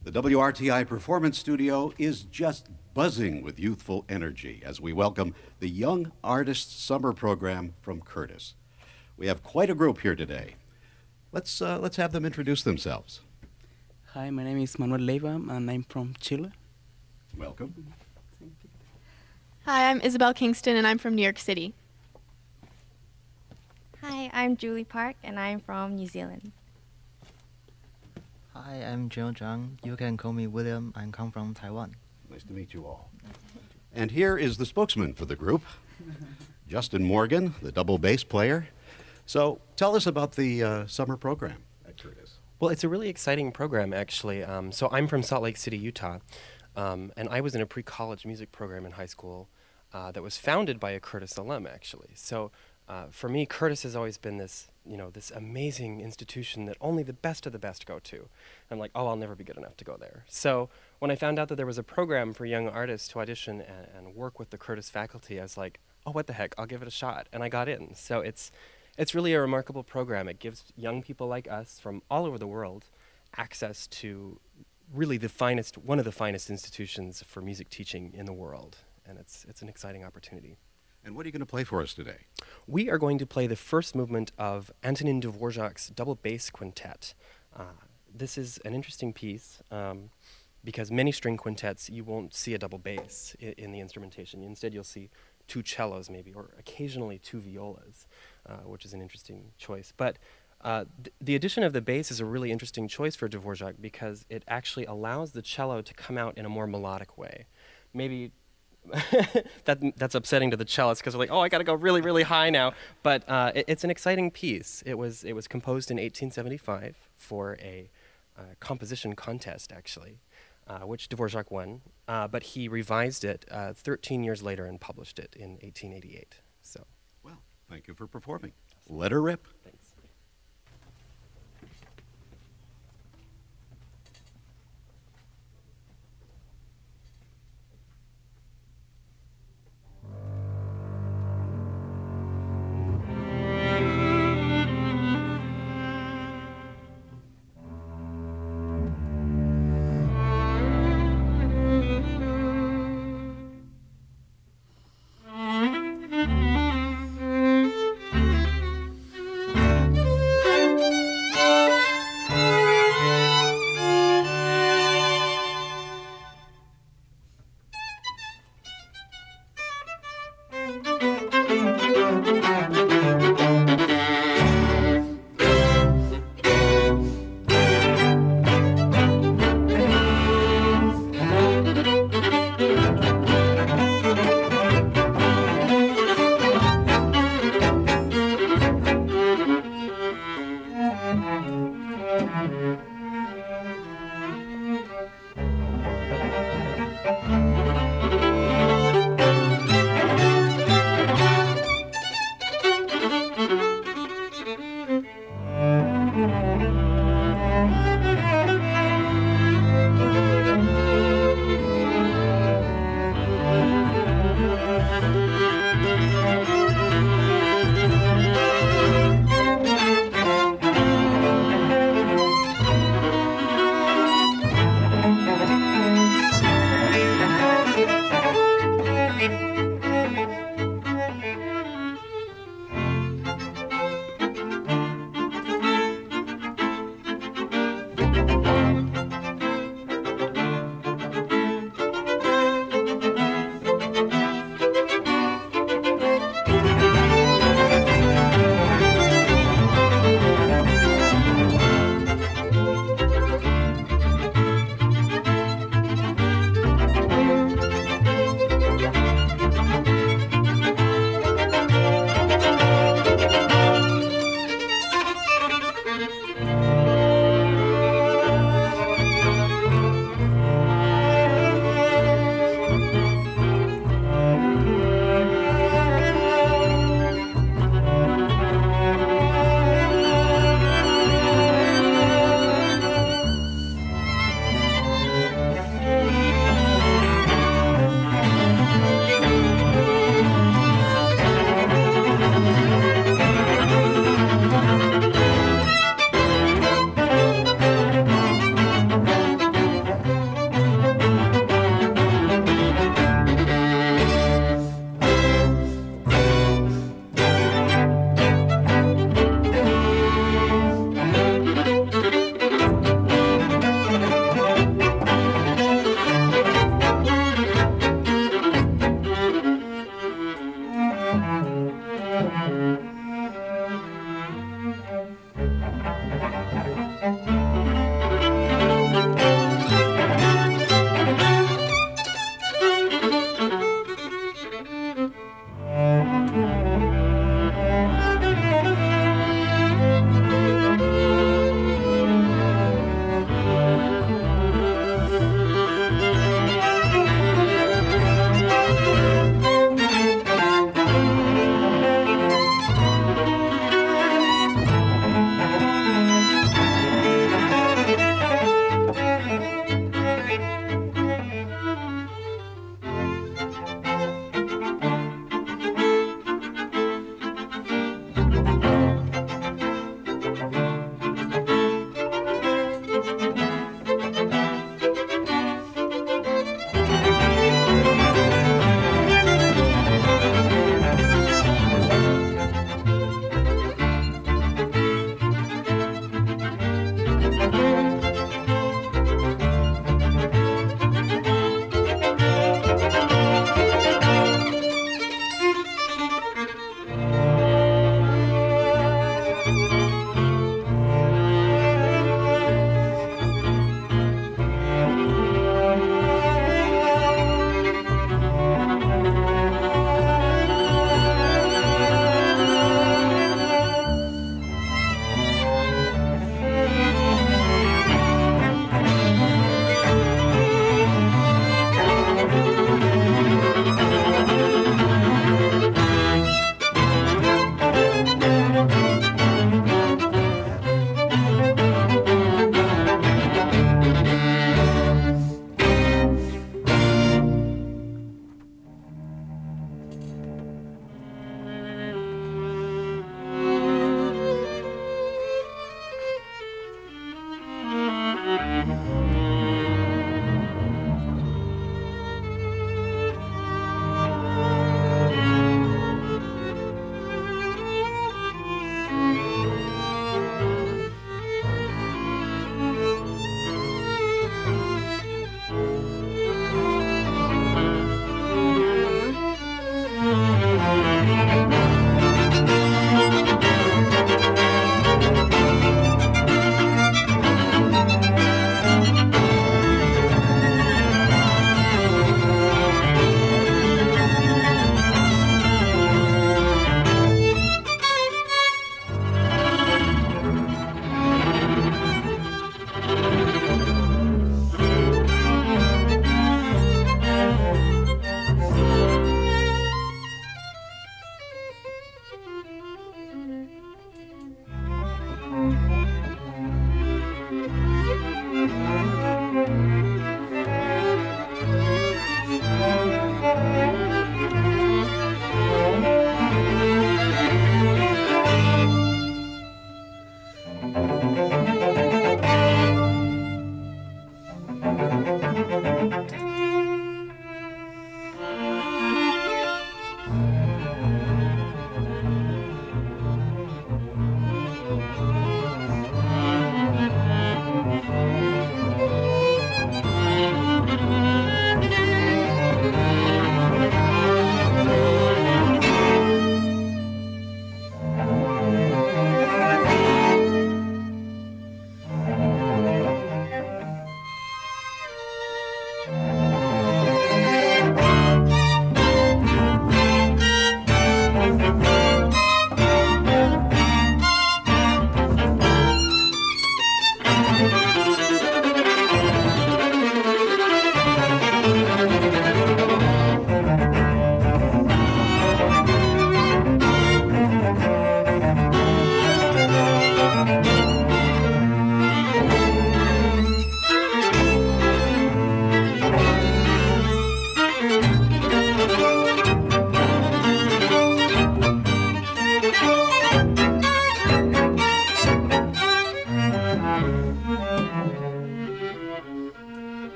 The WRTI Performance Studio is just buzzing with youthful energy as we welcome the Young Artists Summer Program from Curtis. We have quite a group here today. Let's have them introduce themselves. Hi, my name is Manuel Leiva, and I'm from Chile. Welcome. Hi, I'm Isabel Kingston, and I'm from New York City. Hi, I'm Julie Park, and I'm from New Zealand. Hi, I'm Joe Zhang. You can call me William. I come from Taiwan. Nice to meet you all. And here is the spokesman for the group, Justin Morgan, the double bass player. So tell us about the summer program at Curtis. Well, it's a really exciting program, actually. So I'm from Salt Lake City, Utah, and I was in a pre-college music program in high school that was founded by a Curtis alum, actually. So for me, Curtis has always been this, this amazing institution that only the best of the best go to. I'm like, oh, I'll never be good enough to go there. So when I found out that there was a program for young artists to audition and work with the Curtis faculty, I was like, oh, what the heck, I'll give it a shot. And I got in. So it's really a remarkable program. It gives young people like us from all over the world access to really one of the finest institutions for music teaching in the world. And it's an exciting opportunity. And what are you going to play for us today? We are going to play the first movement of Antonin Dvorak's double bass quintet. This is an interesting piece because many string quintets, you won't see a double bass in the instrumentation. Instead, you'll see two cellos maybe, or occasionally two violas, which is an interesting choice. But the addition of the bass is a really interesting choice for Dvorak because it actually allows the cello to come out in a more melodic way. Maybe that's upsetting to the cellists because they're like, oh, I got to go really, really high now. But it's an exciting piece. It was composed in 1875 for a composition contest, actually, which Dvorak won. But he revised it 13 years later and published it in 1888. So, well, thank you for performing. Let her rip. Thanks.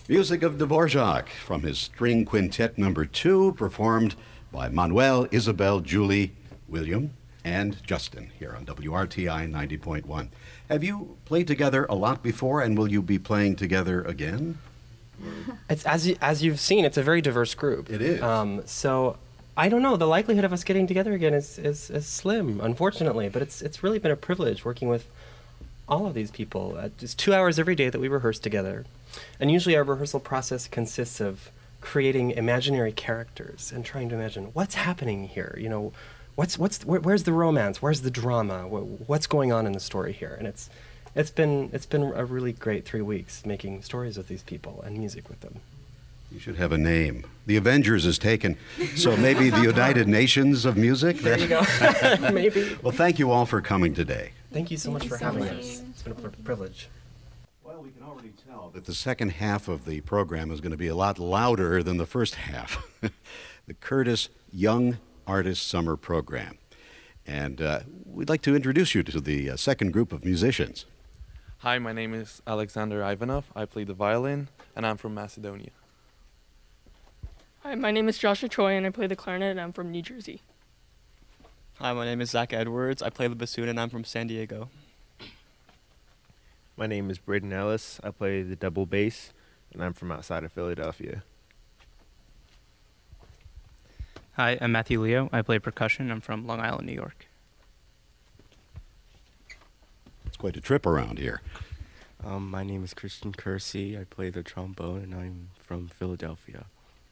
Music of Dvorak from his String Quintet Number 2, performed by Manuel, Isabel, Julie, William, and Justin here on WRTI 90.1. Have you played together a lot before, and will you be playing together again? It's, as you've seen, it's a very diverse group. It is. So I don't know. The likelihood of us getting together again is slim, unfortunately. But it's really been a privilege working with all of these people. Just 2 hours every day that we rehearse together. And usually our rehearsal process consists of creating imaginary characters and trying to imagine what's happening here. You know, where's the romance? Where's the drama? What's going on in the story here? And it's been a really great 3 weeks making stories with these people and music with them. You should have a name. The Avengers is taken, so maybe the United Nations of Music? There you go. Maybe. Well, thank you all for coming today. Thank you so much for having much. us. It's been a privilege. Well, we can already tell that the second half of the program is going to be a lot louder than the first half. The Curtis Young Artist Summer Program. And we'd like to introduce you to the second group of musicians. Hi, my name is Alexander Ivanov. I play the violin, and I'm from Macedonia. Hi, my name is Joshua Choi, and I play the clarinet, and I'm from New Jersey. Hi, my name is Zach Edwards. I play the bassoon, and I'm from San Diego. My name is Braden Ellis. I play the double bass, and I'm from outside of Philadelphia. Hi, I'm Matthew Leo. I play percussion. I'm from Long Island, New York. It's quite a trip around here. My name is Christian Kersey. I play the trombone, and I'm from Philadelphia.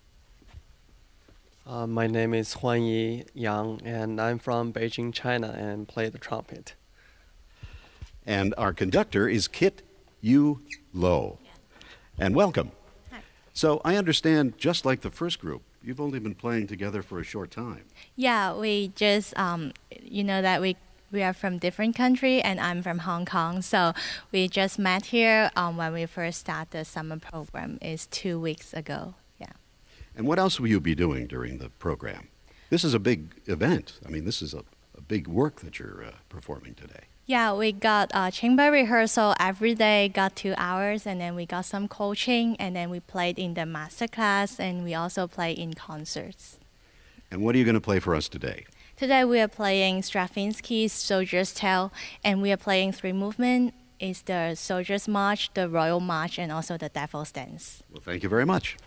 My name is Huanyi Yang, and I'm from Beijing, China, and play the trumpet. And our conductor is Kit Yu Lo. And welcome. Hi. So I understand, just like the first group, you've only been playing together for a short time. Yeah, we just, you know that we are from different country, and I'm from Hong Kong. So we just met here when we first started the summer program is 2 weeks ago. Yeah. And what else will you be doing during the program? This is a big event. I mean, this is a big work that you're performing today. Yeah, we got chamber rehearsal every day, got 2 hours, and then we got some coaching, and then we played in the master class, and we also play in concerts. And what are you going to play for us today? Today we are playing Stravinsky's Soldier's Tale, and we are playing 3 movements. It's the Soldier's March, the Royal March, and also the Devil's Dance. Well, thank you very much.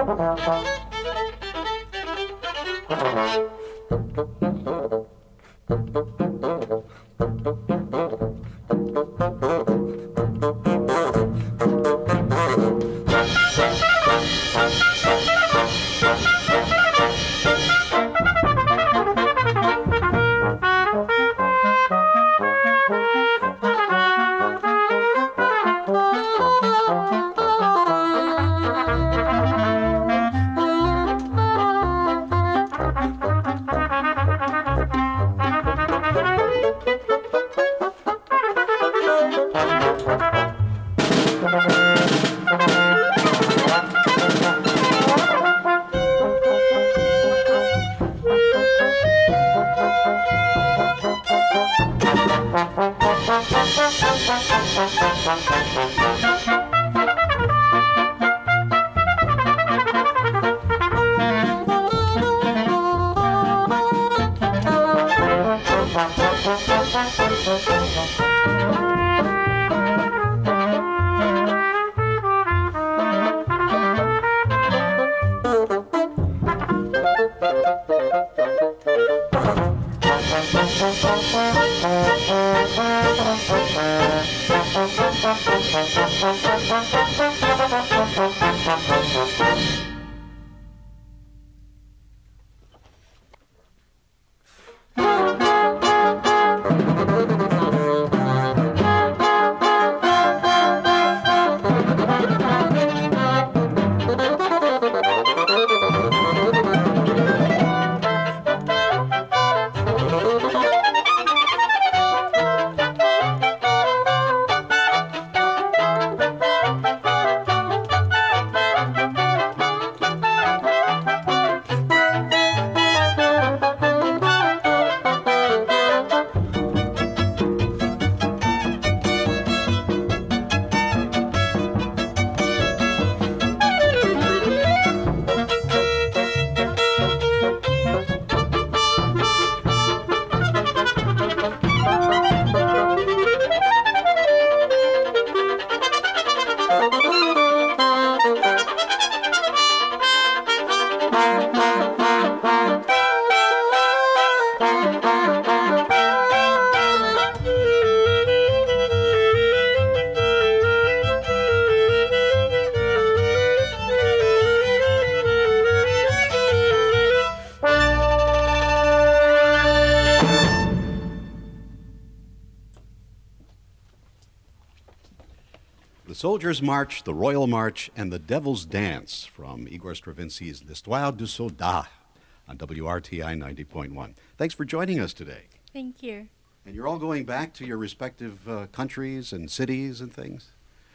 The Soldiers' March, the Royal March, and the Devil's Dance from Igor Stravinsky's L'Histoire du Soldat on WRTI 90.1. Thanks for joining us today. Thank you. And you're all going back to your respective countries and cities and things?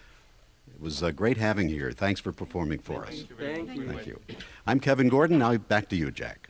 It was great having you here. Thanks for performing for us. Thank you. Thank you. I'm Kevin Gordon. Now back to you, Jack.